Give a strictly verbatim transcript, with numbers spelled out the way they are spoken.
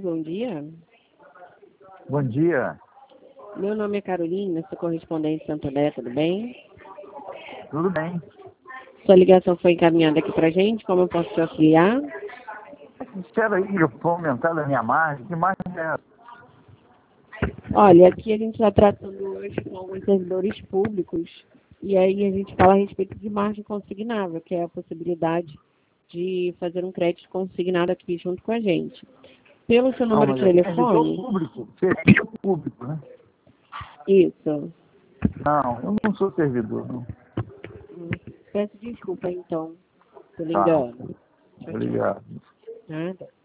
bom dia. Bom dia. Meu nome é Carolina, sou correspondente de Santo André, tudo bem? Tudo bem. Sua ligação foi encaminhada aqui pra gente, como eu posso te auxiliar? Espera aí, eu vou aumentar da minha margem. Que margem é essa? Olha, aqui a gente está tratando hoje com alguns servidores públicos e aí a gente fala a respeito de margem consignável, que é a possibilidade de fazer um crédito consignado aqui junto com a gente. Pelo seu Não, número de mas é servidor telefone, público. Servidor público, né? isso. Não, eu não sou servidor, não. Peço desculpa, então, pelo Tá. engano. Tchau, tchau. Obrigado. Nada.